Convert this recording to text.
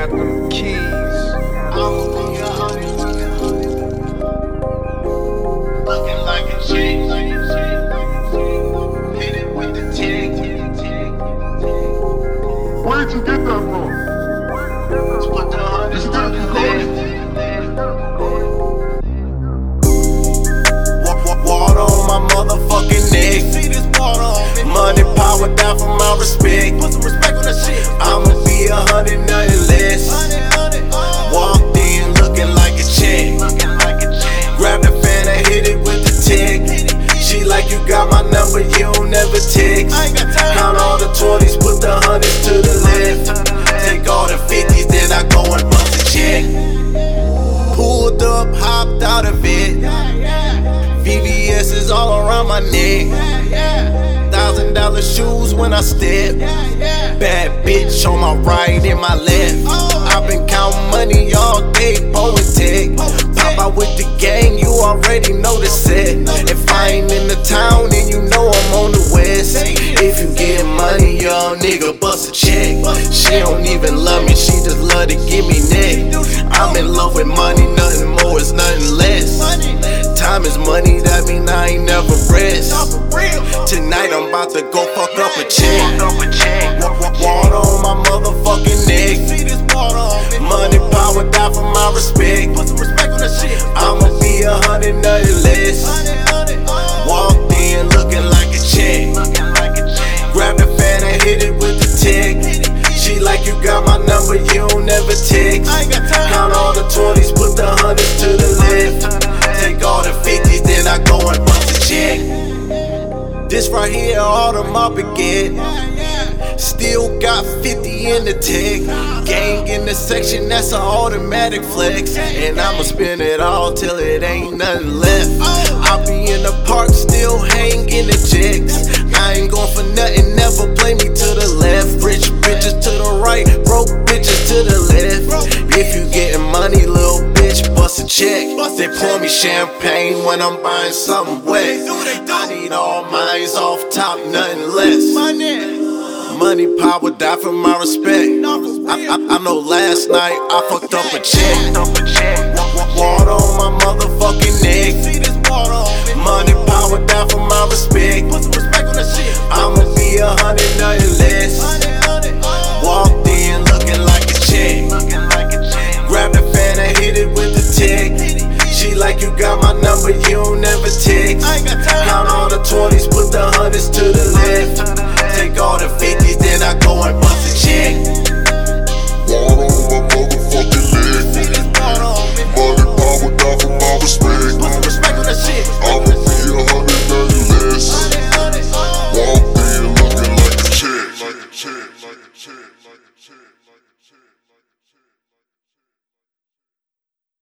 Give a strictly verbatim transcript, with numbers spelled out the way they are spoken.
got them keys. I'ma be a hundred, looking like a chick. Hit it with the tick. Where'd you get that from? Let's put the hundreds to the left. Water on my motherfucking neck. Money, power, down for my respect. Put some respect on that shit. I'ma be a hundred, nothing less. Walked in looking like a chick. Grab the fan and hit it with the tick. She like, you got my number, you don't never text. Count all the twenties, put the hundreds to the left. Take all the fifties, then I go and bust a check. Pulled up, hopped out of it. V V S is all around my neck. Thousand dollar shoes when I step. Bad bitch on my right and my left. I've been counting money all day, blowing tech. Pop out with the gang, you already know the set. If I ain't in the town, then you know I'm on the west. If you get money, young nigga, bust a check. She don't even love me, she just love to give me neck. I'm in love with money, nothing more, it's nothing less. Time is money, that mean I ain't never rest. Tonight I'm about to go fuck up a chick. Water on my motherfucking neck. Money, power, die for my respect. I'ma be a hundred, nothing less. Walked in looking like a chick. Grab the fan and hit it with the tick. She like, you got my number, you don't never text. Count all the twenties, put the hundreds to the left. Take all the fifties, then I go and bust a check. This right here, all the mop get. Still got fifty in the tech. Gang in the section, that's an automatic flex. And I'ma spend it all till it ain't nothing left. I'll be in the park, still hanging the chicks. I ain't going for nothing, never play me to the left. Rich bitches to the right, broke bitches to the left. If you getting money, little bitch, bust a check. They pour me champagne when I'm buying something wet. I need all mines off top, nothing less. Money, power, die for my respect. I, I, I know last night I fucked up a check. Water on my motherfucking neck. Money, power, die for my respect. I'ma be a hundred, nothing less. Walked in looking like a chick. Grab the fan and hit it with the tick. She like, you got my number, you don't never text. Count all the twenties, put the hundreds to the left. Take all the fifties, then I go and bust a check. Water on my motherfucking leg. Money, power, die for my respect. I'ma be a hundred, nothing less. Walked in looking like a chick.